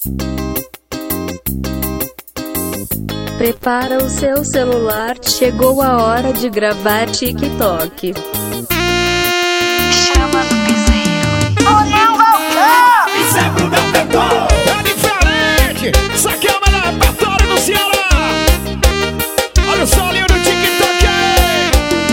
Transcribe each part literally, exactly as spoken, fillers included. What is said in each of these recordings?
Prepara o seu celular, chegou a hora de gravar TikTok. Chama do piseiro. Olha o balcão! Piseiro não tentou! É diferente! Isso aqui é o melhor repertório do Ceará! Olha o solinho do TikTok aí!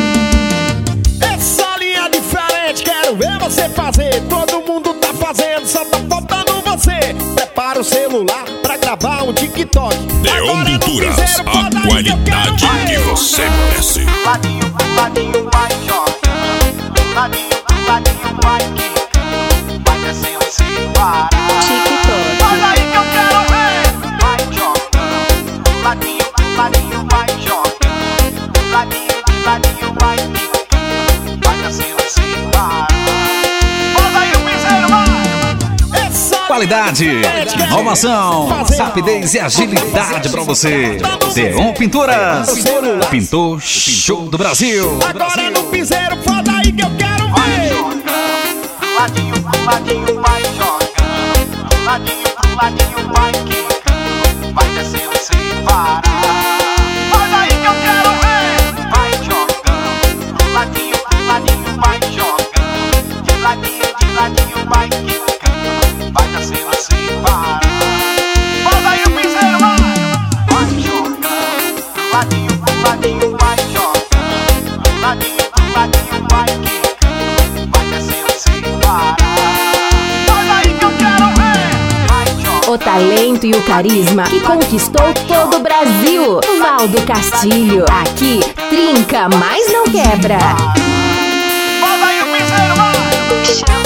Essa linha é diferente, quero ver você fazer. Todo mundo tá fazendo, só tá faltando você. Prepara o celular pra gravar um TikTok. Neon Pinturas, a qualidade que você merece. Ladinho, ladinho, vai jogando. Ladinho, ladinho, vai quicando. Vai descendo sem parar. TikTok. Olha aí que eu quero ver. Vai jogando. Ladinho, ladinho, vai jogando. Ladinho, ladinho, vai quicando. Vai descendo sem parar. Olha aí o piseiro, vai. Qualidade, inovação, rapidez e agilidade pra você. Neon Pinturas, pintor show do Brasil. Agora no piseiro, foda aí que eu quero Vai ver. jogando, ladinho, ladinho, vai jogando. Ladinho, ladinho, vai quicando. Vai descendo sem parar. Olha aí que eu quero ver. Vai jogando, ladinho, ladinho, vai jogando. De ladinho, de ladinho, vai quicando. Vai descendo sem parar. Olha aí o piseiro, vai. Vai jogando, ladinho, ladinho, vai jogando. Ladinho, ladinho, vai quicando. Vai descendo sem parar. Olha aí que eu quero ver. Vai jogando. O talento e o carisma que conquistou todo o Brasil. Valdo Castilho. Aqui, trinca, mas não quebra. Olha aí o piseiro, vai. Chama